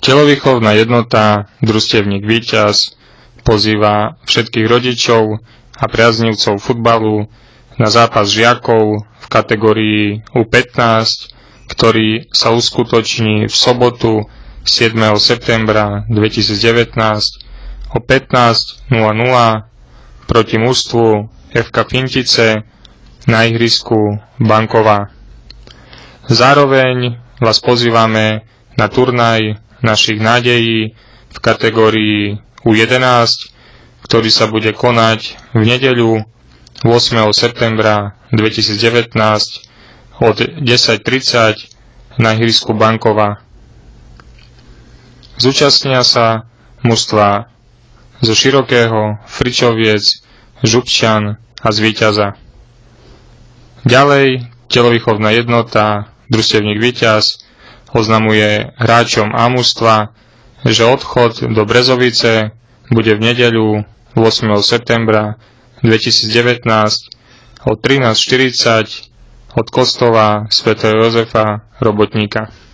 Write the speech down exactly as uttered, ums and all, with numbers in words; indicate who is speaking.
Speaker 1: Telovýchovná jednota Družstevník Víťaz pozýva všetkých rodičov a priaznivcov futbalu na zápas žiakov v kategórii U pätnásť, ktorý sa uskutoční v sobotu siedmeho septembra dvetisícdevätnásť o pätnásť nula nula proti mužstvu ef ká Fintice na ihrisku Bankova. Zároveň vás pozývame na turnaj našich nádejí v kategórii U jedenásť, ktorý sa bude konať v nedeľu ôsmeho septembra dvetisícdevätnásť od desať tridsať na ihrisku Bankova. Zúčastnia sa mužstva zo Širokého, Fričoviec, Župčan a z Víťaza. Ďalej, telovýchovná jednota Družstevník Víťaz oznamuje hráčom A mužstva, že odchod do Brezovice bude v nedeľu ôsmeho septembra dvetisícdevätnásť od trinásť štyridsať od kostola svätého Jozefa Robotníka.